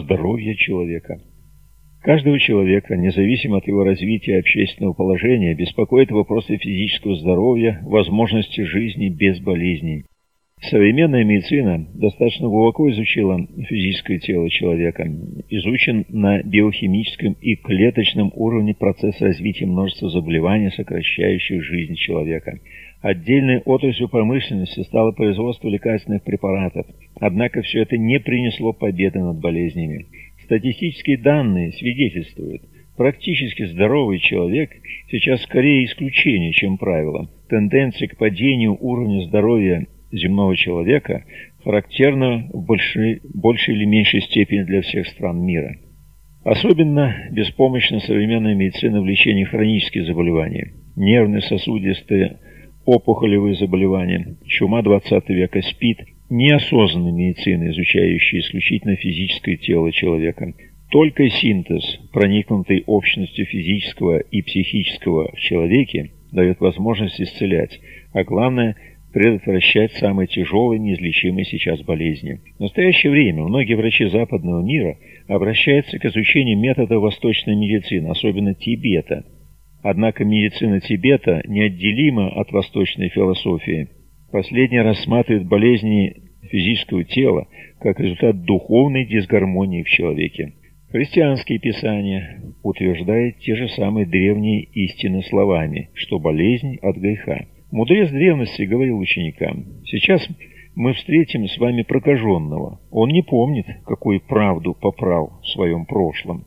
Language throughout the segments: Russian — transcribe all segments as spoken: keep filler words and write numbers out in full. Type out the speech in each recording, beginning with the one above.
здоровья человека. Каждого человека, независимо от его развития и общественного положения, беспокоят вопросы физического здоровья, возможности жизни без болезней. Современная медицина достаточно глубоко изучила физическое тело человека. Изучен на биохимическом и клеточном уровне процесс развития множества заболеваний, сокращающих жизнь человека. Отдельной отраслью промышленности стало производство лекарственных препаратов. Однако все это не принесло победы над болезнями. Статистические данные свидетельствуют, практически здоровый человек сейчас скорее исключение, чем правило. Тенденция к падению уровня здоровья земного человека характерна в большей, большей или меньшей степени для всех стран мира. Особенно беспомощна современная медицина в лечении хронических заболеваний, нервные, сосудистые, опухолевые заболевания, чума двадцатого века, СПИД, неосознанной медицины, изучающей исключительно физическое тело человека. Только синтез, проникнутый общностью физического и психического в человеке, дает возможность исцелять, а главное – предотвращать самые тяжелые неизлечимые сейчас болезни. В настоящее время многие врачи западного мира обращаются к изучению метода восточной медицины, особенно Тибета. Однако медицина Тибета неотделима от восточной философии. Последняя рассматривает болезни физического тела как результат духовной дисгармонии в человеке. Христианские писания утверждают те же самые древние истины словами, что болезнь от греха. Мудрец древности говорил ученикам: «Сейчас мы встретим с вами прокаженного. Он не помнит, какую правду попрал в своем прошлом».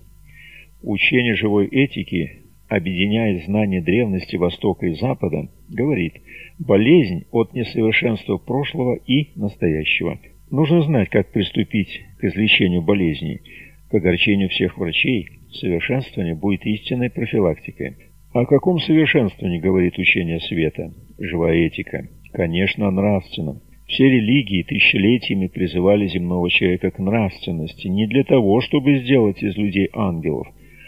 Учение живой этики, объединяя знания древности Востока и Запада, говорит: болезнь от несовершенства прошлого и настоящего. Нужно знать, как приступить к излечению болезней. К огорчению всех врачей, совершенствование будет истинной профилактикой. О каком совершенствовании говорит учение света, живая этика? Конечно, о нравственном. Все религии тысячелетиями призывали земного человека к нравственности не для того, чтобы сделать из людей ангелов,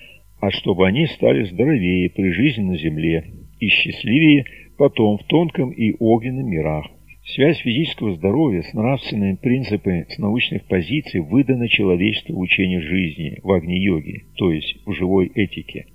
а чтобы они стали здоровее при жизни на земле и счастливее потом в тонком и огненном мирах. Связь физического здоровья с нравственными принципами с научных позиций выдана человечеству в учении жизни, в Агни-йоге, то есть в живой этике.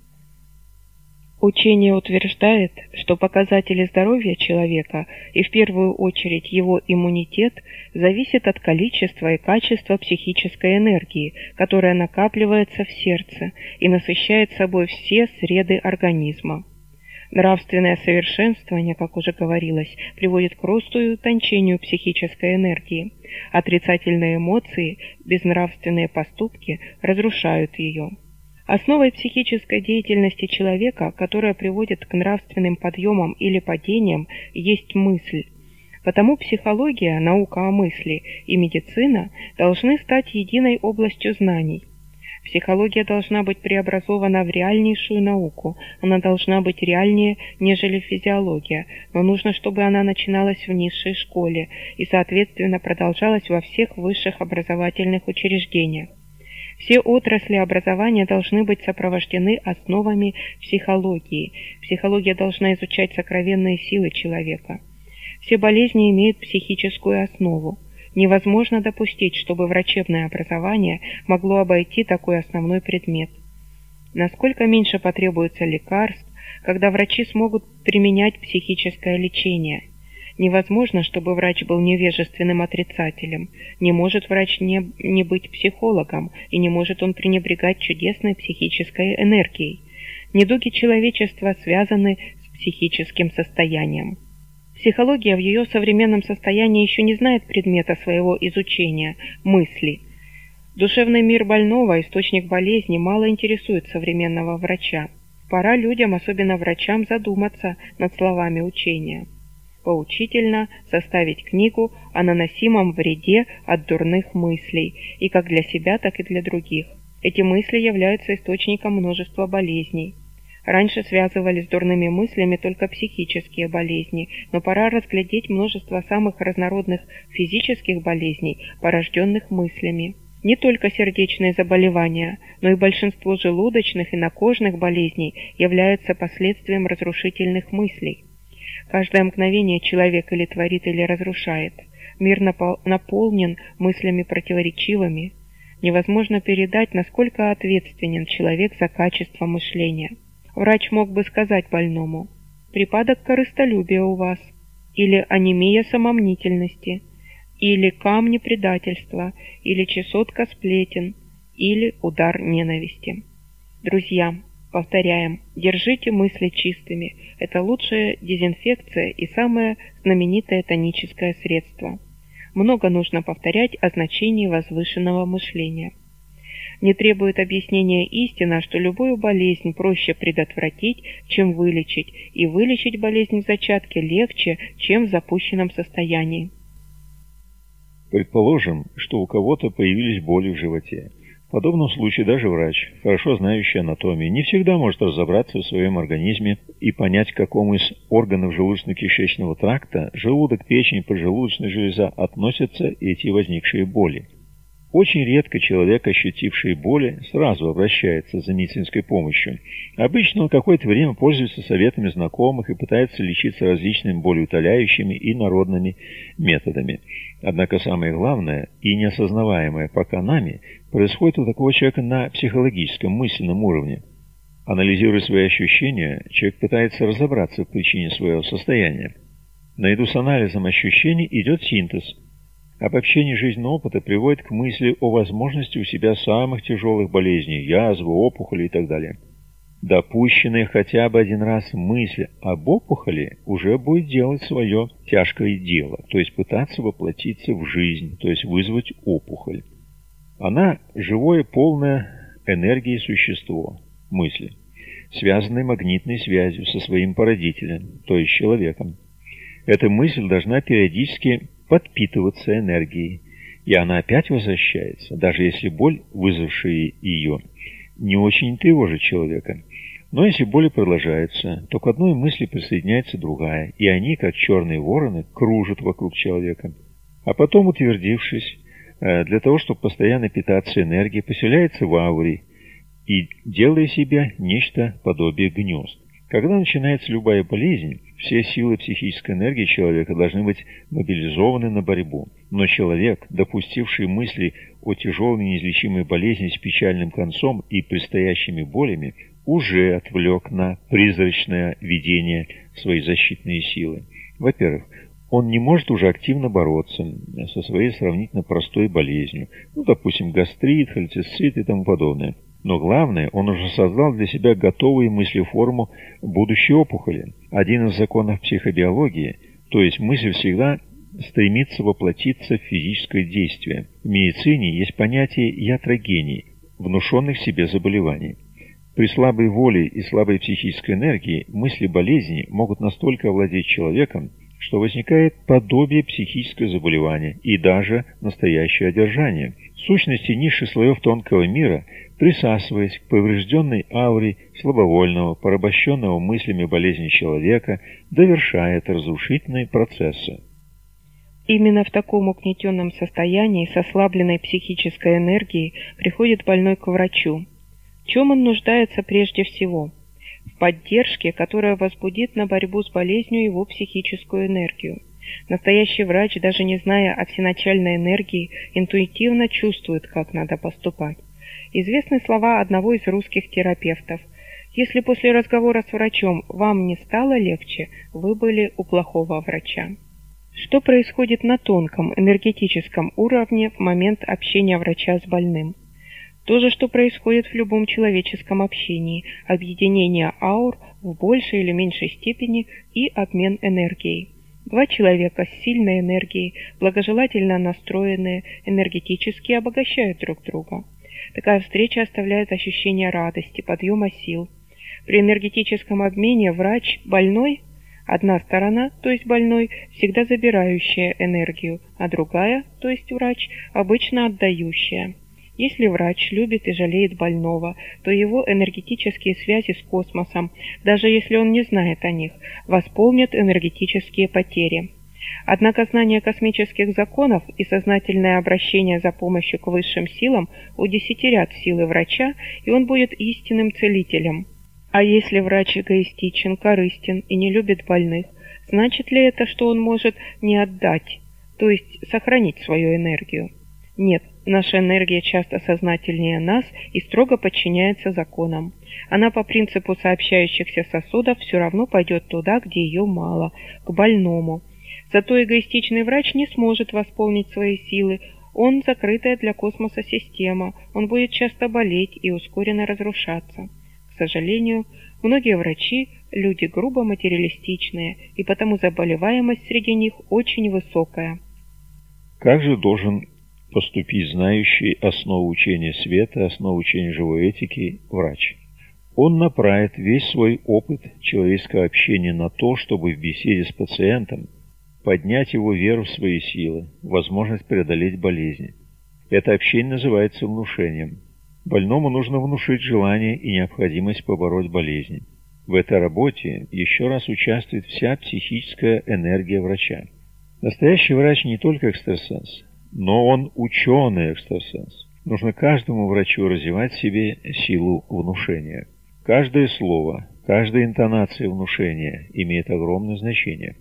Учение утверждает, что показатели здоровья человека, и в первую очередь его иммунитет, зависят от количества и качества психической энергии, которая накапливается в сердце и насыщает собой все среды организма. Нравственное совершенствование, как уже говорилось, приводит к росту и утончению психической энергии. Отрицательные эмоции, безнравственные поступки разрушают ее. Основой психической деятельности человека, которая приводит к нравственным подъемам или падениям, есть мысль. Потому психология, наука о мысли и медицина должны стать единой областью знаний. Психология должна быть преобразована в реальнейшую науку, она должна быть реальнее, нежели физиология, но нужно, чтобы она начиналась в низшей школе и, соответственно, продолжалась во всех высших образовательных учреждениях. Все отрасли образования должны быть сопровождены основами психологии. Психология должна изучать сокровенные силы человека. Все болезни имеют психическую основу. Невозможно допустить, чтобы врачебное образование могло обойти такой основной предмет. Насколько меньше потребуется лекарств, когда врачи смогут применять психическое лечение. Невозможно, чтобы врач был невежественным отрицателем. Не может врач не, не быть психологом, и не может он пренебрегать чудесной психической энергией. Недуги человечества связаны с психическим состоянием. Психология в ее современном состоянии еще не знает предмета своего изучения – мысли. Душевный мир больного, источник болезни, мало интересует современного врача. Пора людям, особенно врачам, задуматься над словами учения. Поучительно составить книгу о наносимом вреде от дурных мыслей, и как для себя, так и для других. Эти мысли являются источником множества болезней. Раньше связывали с дурными мыслями только психические болезни, но пора разглядеть множество самых разнородных физических болезней, порожденных мыслями. Не только сердечные заболевания, но и большинство желудочных и накожных болезней являются последствием разрушительных мыслей. Каждое мгновение человек или творит, или разрушает. Мир напол- наполнен мыслями противоречивыми. Невозможно передать, насколько ответственен человек за качество мышления. Врач мог бы сказать больному: «Припадок корыстолюбия у вас», или «анемия самомнительности», или «камни предательства», или «чесотка сплетен», или «удар ненависти». Друзья, повторяем, держите мысли чистыми. Это лучшая дезинфекция и самое знаменитое тоническое средство. Много нужно повторять о значении возвышенного мышления. Не требует объяснения истина, что любую болезнь проще предотвратить, чем вылечить, и вылечить болезнь в зачатке легче, чем в запущенном состоянии. Предположим, что у кого-то появились боли в животе. В подобном случае даже врач, хорошо знающий анатомию, не всегда может разобраться в своем организме и понять, к какому из органов желудочно-кишечного тракта, желудок, печень, поджелудочная железа относятся эти возникшие боли. Очень редко человек, ощутивший боли, сразу обращается за медицинской помощью. Обычно он какое-то время пользуется советами знакомых и пытается лечиться различными болеутоляющими и народными методами. Однако самое главное и неосознаваемое пока нами происходит у такого человека на психологическом, мысленном уровне. Анализируя свои ощущения, человек пытается разобраться в причине своего состояния. Наряду с анализом ощущений идет синтез. Обобщение жизненного опыта приводит к мысли о возможности у себя самых тяжелых болезней, язвы, опухоли и так далее. Допущенная хотя бы один раз мысль об опухоли уже будет делать свое тяжкое дело, то есть пытаться воплотиться в жизнь, то есть вызвать опухоль. Она живое, полное энергии существо, мысли, связанное магнитной связью со своим породителем, то есть человеком. Эта мысль должна периодически подпитываться энергией, и она опять возвращается, даже если боль, вызвавшая ее, не очень тревожит человека. Но если боли продолжаются, то к одной мысли присоединяется другая, и они, как черные вороны, кружат вокруг человека. А потом, утвердившись, для того, чтобы постоянно питаться энергией, поселяется в ауре и делая себе нечто подобие гнезд. Когда начинается любая болезнь, все силы психической энергии человека должны быть мобилизованы на борьбу. Но человек, допустивший мысли о тяжелой неизлечимой болезни с печальным концом и предстоящими болями, уже отвлек на призрачное видение свои защитные силы. Во-первых, он не может уже активно бороться со своей сравнительно простой болезнью, ну, допустим, гастрит, холецистит и тому подобное. Но главное, он уже создал для себя готовую мыслеформу будущей опухоли. Один из законов психобиологии, то есть мысль всегда стремится воплотиться в физическое действие. В медицине есть понятие iatrogений, внушенных себе заболеваний. При слабой воле и слабой психической энергии мысли болезни могут настолько овладеть человеком, что возникает подобие психического заболевания и даже настоящее одержание. В сущности, низших слоев тонкого мира, присасываясь к поврежденной ауре слабовольного, порабощенного мыслями болезни человека, довершает разрушительные процессы. Именно в таком угнетенном состоянии с ослабленной психической энергией приходит больной к врачу. В чем он нуждается прежде всего? В поддержке, которая возбудит на борьбу с болезнью его психическую энергию. Настоящий врач, даже не зная о всеначальной энергии, интуитивно чувствует, как надо поступать. Известны слова одного из русских терапевтов: «Если после разговора с врачом вам не стало легче, вы были у плохого врача». Что происходит на тонком энергетическом уровне в момент общения врача с больным? То же, что происходит в любом человеческом общении: объединение аур в большей или меньшей степени и обмен энергией. Два человека с сильной энергией, благожелательно настроенные, энергетически обогащают друг друга. Такая встреча оставляет ощущение радости, подъема сил. При энергетическом обмене врач-больной – одна сторона, то есть больной, всегда забирающая энергию, а другая, то есть врач, обычно отдающая. Если врач любит и жалеет больного, то его энергетические связи с космосом, даже если он не знает о них, восполнят энергетические потери. Однако знание космических законов и сознательное обращение за помощью к высшим силам удесятерят силы врача, и он будет истинным целителем. А если врач эгоистичен, корыстен и не любит больных, значит ли это, что он может не отдать, то есть сохранить свою энергию? Нет. Наша энергия часто сознательнее нас и строго подчиняется законам. Она по принципу сообщающихся сосудов все равно пойдет туда, где ее мало, к больному. Зато эгоистичный врач не сможет восполнить свои силы. Он закрытая для космоса система, он будет часто болеть и ускоренно разрушаться. К сожалению, многие врачи – люди грубо материалистичные, и потому заболеваемость среди них очень высокая. Как же должен поступить знающий основу учения света, основу учения живой этики врач? Он направит весь свой опыт человеческого общения на то, чтобы в беседе с пациентом поднять его веру в свои силы, возможность преодолеть болезни. Это общение называется внушением. Больному нужно внушить желание и необходимость побороть болезни. В этой работе еще раз участвует вся психическая энергия врача. Настоящий врач не только экстрасенс, но он ученый-экстрасенс. Нужно каждому врачу развивать в себе силу внушения. Каждое слово, каждая интонация внушения имеет огромное значение.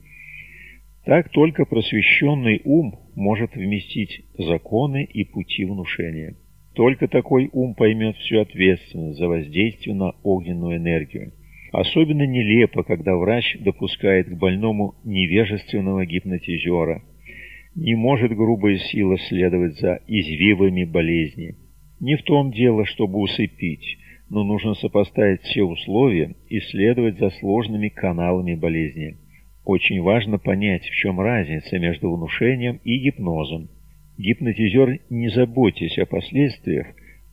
Так только просвещенный ум может вместить законы и пути внушения. Только такой ум поймет всю ответственность за воздействие на огненную энергию. Особенно нелепо, когда врач допускает к больному невежественного гипнотизера. Не может грубая сила следовать за извивами болезни. Не в том дело, чтобы усыпить, но нужно сопоставить все условия и следовать за сложными каналами болезни. Очень важно понять, в чем разница между внушением и гипнозом. Гипнотизер, не заботясь о последствиях,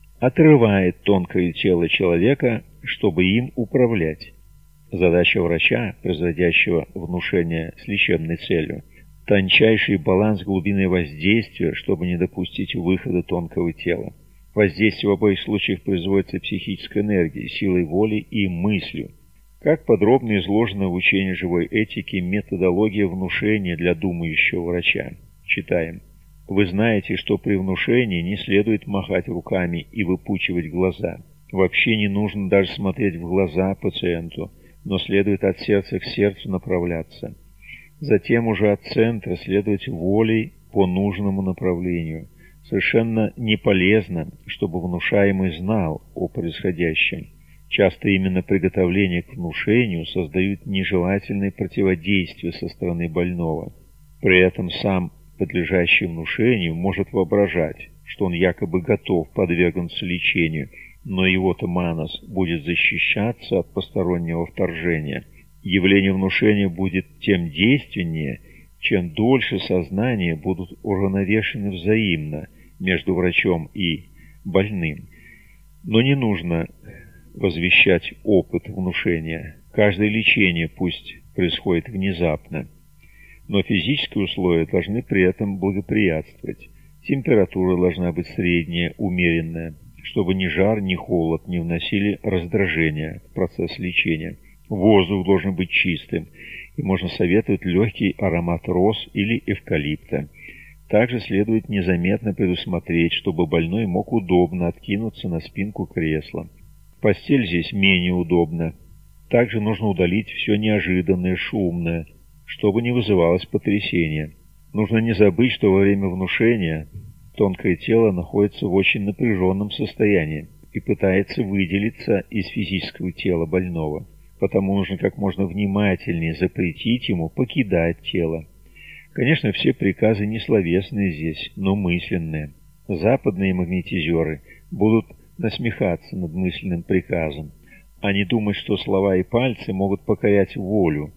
отрывает тонкое тело человека, чтобы им управлять. Задача врача, производящего внушение с лечебной целью, тончайший баланс глубины воздействия, чтобы не допустить выхода тонкого тела. Воздействие в обоих случаях производится психической энергией, силой воли и мыслью. Как подробно изложено в учении живой этики методология внушения для думающего врача. Читаем. Вы знаете, что при внушении не следует махать руками и выпучивать глаза. Вообще не нужно даже смотреть в глаза пациенту, но следует от сердца к сердцу направляться. Затем уже от центра следовать волей по нужному направлению. Совершенно не полезно, чтобы внушаемый знал о происходящем. Часто именно приготовление к внушению создают нежелательные противодействия со стороны больного. При этом сам подлежащий внушению может воображать, что он якобы готов подвергнуться лечению, но его-то манас будет защищаться от постороннего вторжения. Явление внушения будет тем действеннее, чем дольше сознания будут уравновешены взаимно между врачом и больным. Но не нужно возвещать опыт внушения. Каждое лечение пусть происходит внезапно, но физические условия должны при этом благоприятствовать. Температура должна быть средняя, умеренная, чтобы ни жар, ни холод не вносили раздражения в процесс лечения. Воздух должен быть чистым, и можно советовать легкий аромат роз или эвкалипта. Также следует незаметно предусмотреть, чтобы больной мог удобно откинуться на спинку кресла. Постель здесь менее удобна. Также нужно удалить все неожиданное, шумное, чтобы не вызывалось потрясения. Нужно не забыть, что во время внушения тонкое тело находится в очень напряженном состоянии и пытается выделиться из физического тела больного. Потому нужно как можно внимательнее запретить ему покидать тело. Конечно, все приказы не словесные здесь, но мысленные. Западные магнетизеры будут насмехаться над мысленным приказом. Они думают, что слова и пальцы могут покорять волю.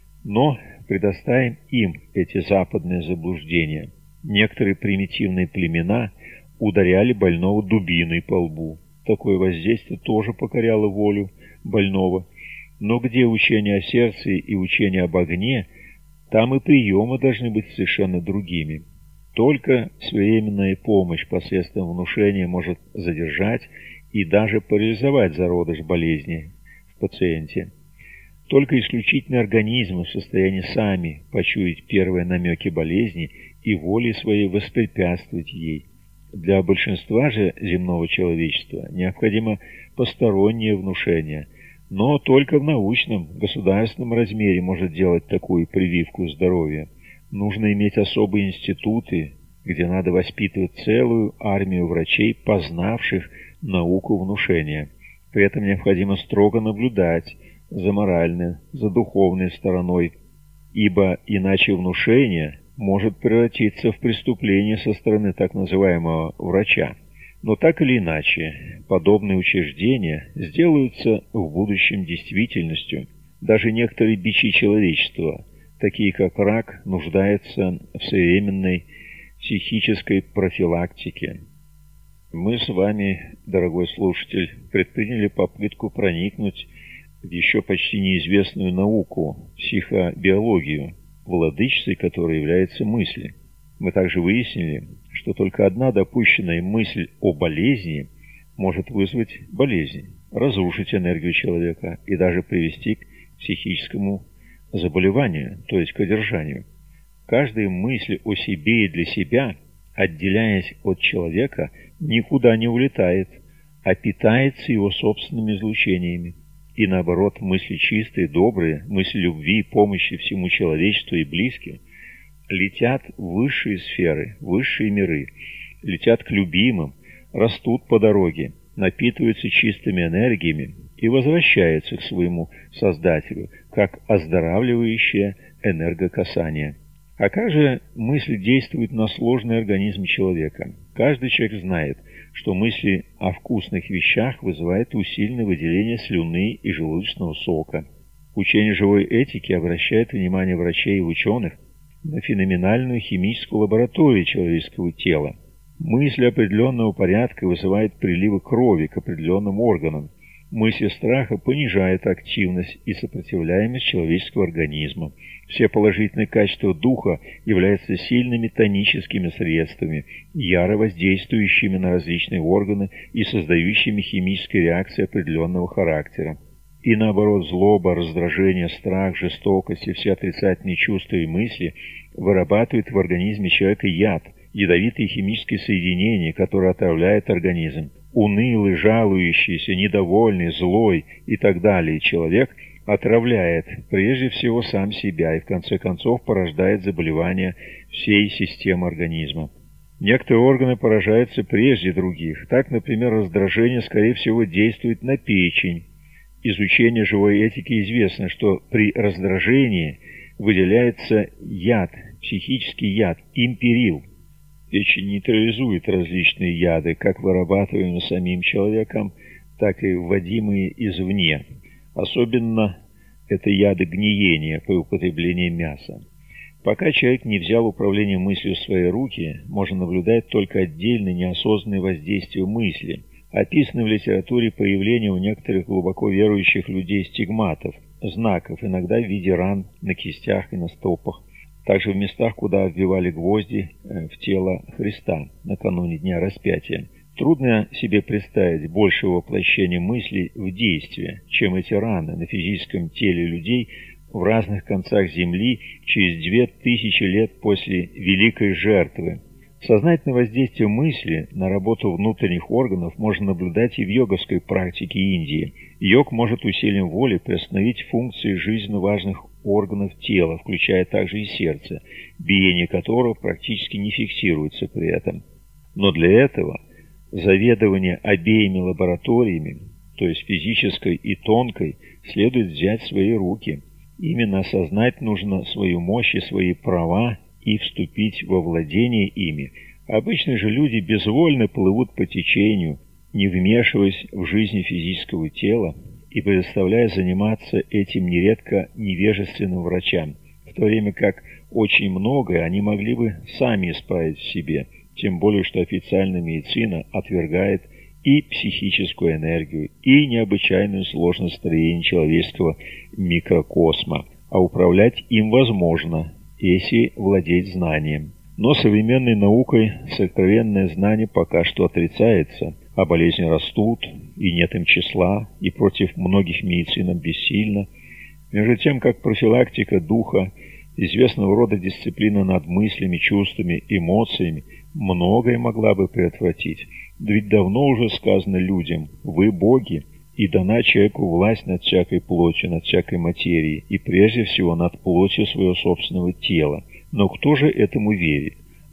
Но предоставим им эти западные заблуждения. Некоторые примитивные племена ударяли больного дубиной по лбу. Такое воздействие тоже покоряло волю больного. Но где учение о сердце и учение об огне, там и приемы должны быть совершенно другими. Только своевременная помощь посредством внушения может задержать и даже парализовать зародыш болезни в пациенте. Только исключительные организмы в состоянии сами почуять первые намеки болезни и волей своей воспрепятствовать ей. Для большинства же земного человечества необходимо постороннее внушение, но только в научном, государственном размере может делать такую прививку здоровья. Нужно иметь особые институты, где надо воспитывать целую армию врачей, познавших науку внушения. При этом необходимо строго наблюдать за моральной, за духовной стороной, ибо иначе внушение может превратиться в преступление со стороны так называемого врача. Но так или иначе, подобные учреждения сделаются в будущем действительностью. Даже некоторые бичи человечества, такие как рак, нуждаются в современной психической профилактике. Мы с вами, дорогой слушатель, предприняли попытку проникнуть в еще почти неизвестную науку, психобиологию, владычицей которой является мысль. Мы также выяснили, что только одна допущенная мысль о болезни может вызвать болезнь, разрушить энергию человека и даже привести к психическому заболеванию, то есть к одержанию. Каждая мысль о себе и для себя, отделяясь от человека, никуда не улетает, а питается его собственными излучениями. И наоборот, мысли чистые, добрые, мысли любви, помощи всему человечеству и близким летят в высшие сферы, в высшие миры, летят к любимым, растут по дороге, напитываются чистыми энергиями и возвращаются к своему Создателю, как оздоравливающее энергокасание. А как же мысли действуют на сложный организм человека? Каждый человек знает, что мысли о вкусных вещах вызывают усиленное выделение слюны и желудочного сока. Учение живой этики обращает внимание врачей и ученых на феноменальную химическую лабораторию человеческого тела. Мысль определенного порядка вызывает приливы крови к определенным органам. Мысль страха понижает активность и сопротивляемость человеческого организма. Все положительные качества духа являются сильными тоническими средствами, яро воздействующими на различные органы и создающими химические реакции определенного характера. И наоборот, злоба, раздражение, страх, жестокость и все отрицательные чувства и мысли вырабатывают в организме человека яд, ядовитые химические соединения, которые отравляют организм. Унылый, жалующийся, недовольный, злой и так далее человек отравляет прежде всего сам себя и в конце концов порождает заболевания всей системы организма. Некоторые органы поражаются прежде других. Так, например, раздражение, скорее всего, действует на печень. Из учения живой этики известно, что при раздражении выделяется яд, психический яд, империл. Печень нейтрализует различные яды, как вырабатываемые самим человеком, так и вводимые извне. Особенно это яды гниения при употреблении мяса. Пока человек не взял управление мыслью в свои руки, можно наблюдать только отдельные неосознанные воздействия мысли. Описаны в литературе появление у некоторых глубоко верующих людей стигматов, знаков, иногда в виде ран на кистях и на стопах. Также в местах, куда вбивали гвозди в тело Христа накануне Дня Распятия. Трудно себе представить большего воплощения мыслей в действие, чем эти раны на физическом теле людей в разных концах Земли через две тысячи лет после Великой Жертвы. Сознательное воздействие мысли на работу внутренних органов можно наблюдать и в йоговской практике Индии. Йог может усилием воли приостановить функции жизненно важных органов тела, включая также и сердце, биение которого практически не фиксируется при этом. Но для этого заведование обеими лабораториями, то есть физической и тонкой, следует взять в свои руки. Именно осознать нужно свою мощь и свои права и вступить во владение ими. Обычно же люди безвольно плывут по течению, не вмешиваясь в жизнь физического тела и предоставляя заниматься этим нередко невежественным врачам, в то время как очень многое они могли бы сами исправить в себе, тем более что официальная медицина отвергает и психическую энергию, и необычайную сложность строения человеческого микрокосма, а управлять им возможно, если владеть знанием. Но современной наукой сокровенное знание пока что отрицается, а болезни растут, и нет им числа, и против многих медицинам бессильно. Между тем, как профилактика духа, известного рода дисциплина над мыслями, чувствами, эмоциями, многое могла бы предотвратить. Ведь давно уже сказано людям: «Вы боги», и дана человеку власть над всякой плотью, над всякой материей, и прежде всего над плотью своего собственного тела. Но кто же этому верит?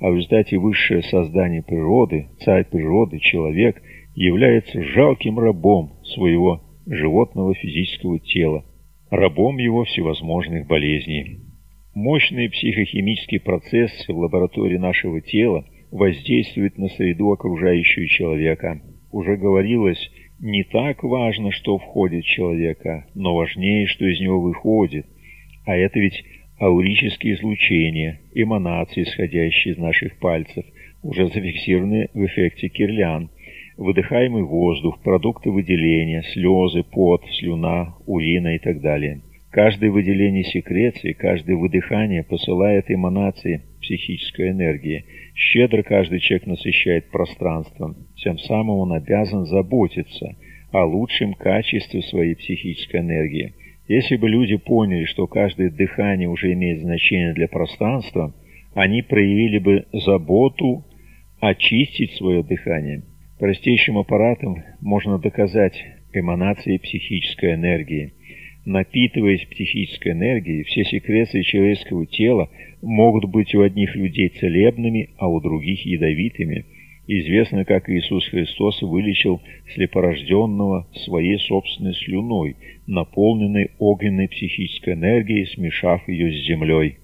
а в результате высшее создание природы, царь природы, человек, является жалким рабом своего животного физического тела, рабом его всевозможных болезней. Мощные психохимические процессы в лаборатории нашего тела воздействуют на среду, окружающую человека. Уже говорилось, не так важно, что входит в человека, но важнее, что из него выходит. А это ведь аурические излучения, эманации, исходящие из наших пальцев, уже зафиксированы в эффекте Кирлян. Выдыхаемый воздух, продукты выделения, слезы, пот, слюна, урина и так далее. Каждое выделение секреции, каждое выдыхание посылает эманации психической энергии. Щедро каждый человек насыщает пространством. Тем самым он обязан заботиться о лучшем качестве своей психической энергии. Если бы люди поняли, что каждое дыхание уже имеет значение для пространства, они проявили бы заботу очистить свое дыхание. Простейшим аппаратом можно доказать эманации психической энергии. Напитываясь психической энергией, все секреции человеческого тела могут быть у одних людей целебными, а у других ядовитыми. Известно, как Иисус Христос вылечил слепорожденного своей собственной слюной, наполненной огненной психической энергией, смешав ее с землей.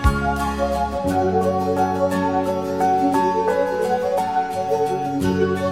Thank you.